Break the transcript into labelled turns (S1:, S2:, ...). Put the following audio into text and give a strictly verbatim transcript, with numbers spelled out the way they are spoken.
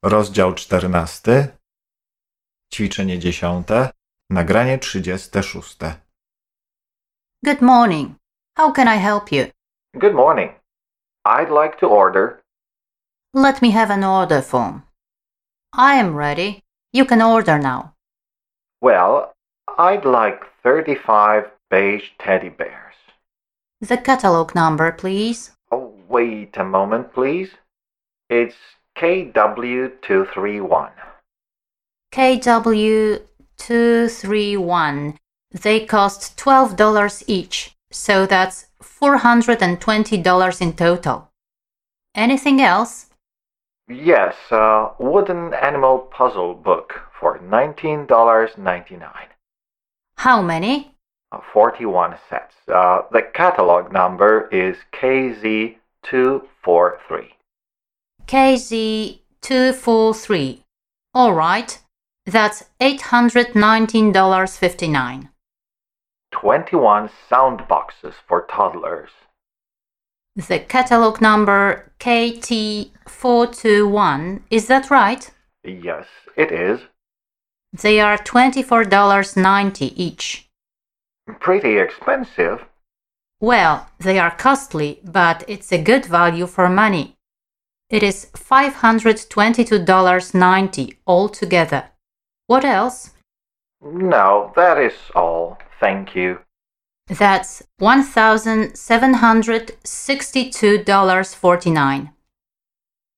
S1: Rozdział czternasty, ćwiczenie dziesiąte, nagranie trzydzieste szóste.
S2: Good morning. How can I help you?
S3: Good morning. I'd like to order.
S2: Let me have an order form. I am ready. You can order now.
S3: Well, I'd like thirty-five beige teddy bears.
S2: The catalog number, please.
S3: Oh, wait a moment, please. It's K W two three one.
S2: K W two three one. They cost twelve dollars each, so that's four hundred twenty dollars in total. Anything else?
S3: Yes, a wooden animal puzzle book for nineteen dollars and ninety-nine cents.
S2: How many?
S3: Uh, forty-one sets. Uh, the catalog number is K Z two four three.
S2: K Z two four three. All right. That's eight hundred nineteen dollars and fifty-nine cents.
S3: twenty-one sound boxes for toddlers.
S2: The catalog number K T four two one. Is that right?
S3: Yes, it is.
S2: They are twenty-four dollars and ninety cents each.
S3: Pretty expensive.
S2: Well, they are costly, but it's a good value for money. It is five hundred twenty-two dollars and ninety cents altogether. What else?
S3: No, that is all. Thank you.
S2: That's one thousand seven hundred sixty-two dollars and forty-nine cents.